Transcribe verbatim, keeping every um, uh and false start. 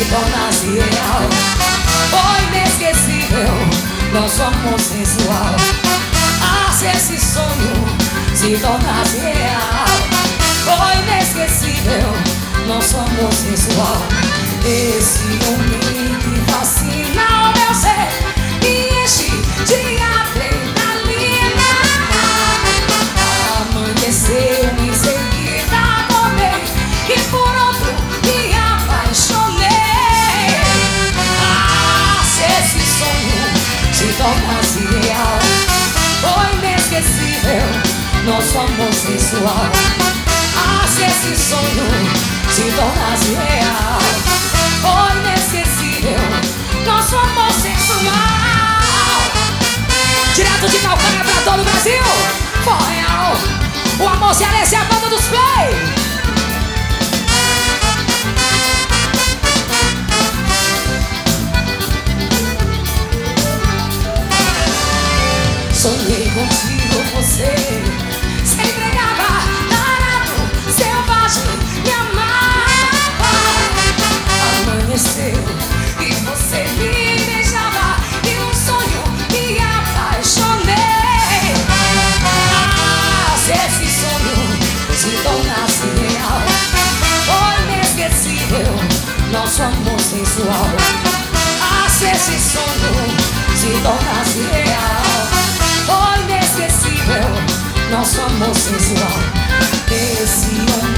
tornasse real. Foi inesquecível nosso amor sensual. Ah, se esse sonho se tornasse real. Foi inesquecível nosso amor sensual. Esse momento que fascina o meu ser me enche de adrenalina. Amanheceu em seguida acordei e por outro me apaixonei. Ah, se esse sonho se tornasse real. Foi inesquecível nosso amor sensual. Ah, se esse sonho se tornasse real. Foi inesquecível nosso amor sensual. Direto de Calcaia pra todo o Brasil. Real, o amor cearense é a banda dos play. Sonhei contigo, você se entregava, tarado, selvagem, me amava. Amanheceu e você me beijava e um sonho me apaixonei. Ah, se esse sonho se tornasse real. Foi inesquecível nosso amor sensual. Ah, se esse sonho se tornasse real. Foi inesquecível nosso amor sensual. Esse amor